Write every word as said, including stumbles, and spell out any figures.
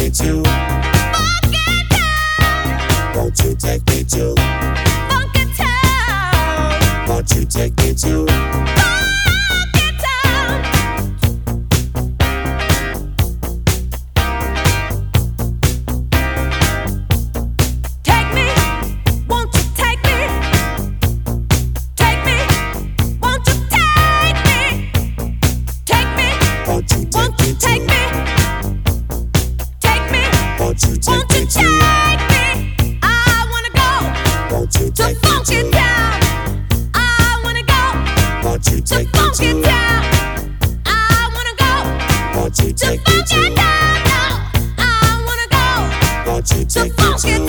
me to Funky Town? Won't you take me to Funky Town? Won't you take me to Funky Town? Take me, won't you take me? Take me, won't you take me? Take me, Won't you take won't me you to take me? Take me, Won't you take won't you me take to me? I wanna go Won't you to take me Funky to Town. I wanna go Won't you to take me Funky to Town. I wanna go Won't you to take me Funky to Town. No, I wanna go Won't you to take me Funky to